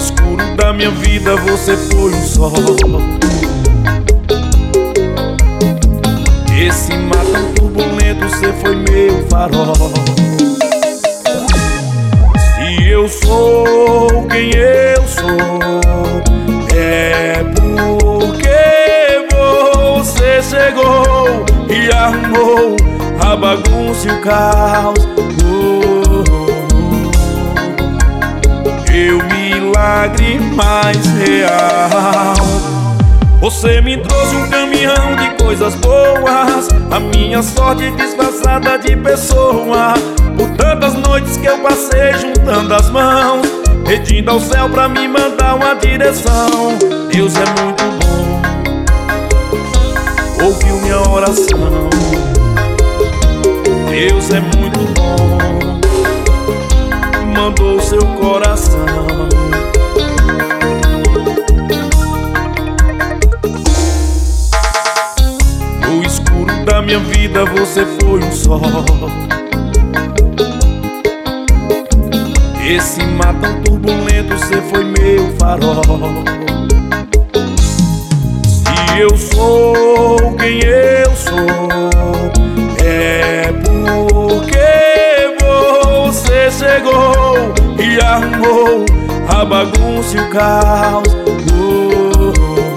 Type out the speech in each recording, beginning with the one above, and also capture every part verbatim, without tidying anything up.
escuro da minha vida você foi um sol. Esse mar tão turbulento você foi meu farol. Se eu sou quem eu sou, é porque você chegou e arrumou a bagunça e o caos. Oh, meu milagre mais real. Você me trouxe um caminhão de coisas boas, a minha sorte disfarçada de pessoa. Por tantas noites que eu passei juntando as mãos, pedindo ao céu pra me mandar uma direção. Deus é muito bom, ouviu minha oração. Deus é muito bom, mandou seu coração. No escuro da minha vida você foi um sol. Esse mar tão turbulento você foi meu farol. Se eu sou quem eu sou, é porque você chegou e arrumou a bagunça e o caos. Oh,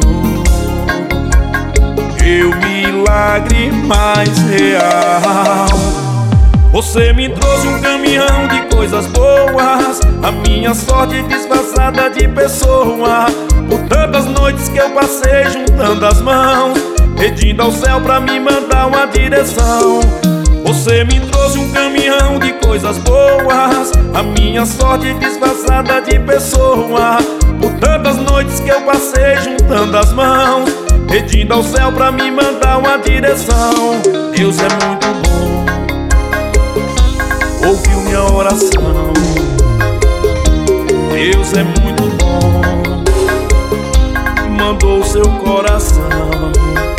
meu milagre mais real. Você me trouxe um caminhão de coisas boas, a minha sorte disfarçada de pessoa. Por tantas noites que eu passei juntando as mãos, pedindo ao céu pra me mandar uma direção. Você me trouxe um caminhão de coisas boas, a minha sorte disfarçada de pessoa. Por tantas noites que eu passei juntando as mãos, pedindo ao céu pra me mandar uma direção. Deus é muito bom, ouviu minha oração. Deus é muito bom, mandou seu coração.